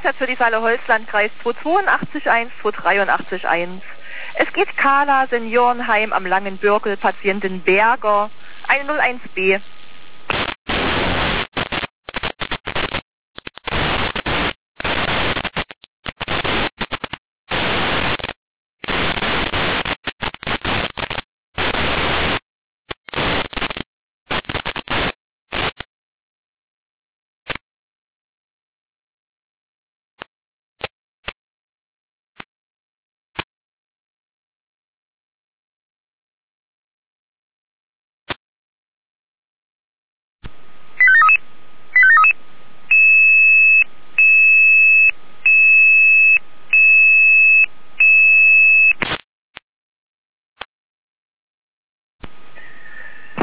Einsatz für die Saale Holzlandkreis 282.1, 283.1. Es geht Kala Seniorenheim am Langen Bürkel, Patientin Berger, eine 01B.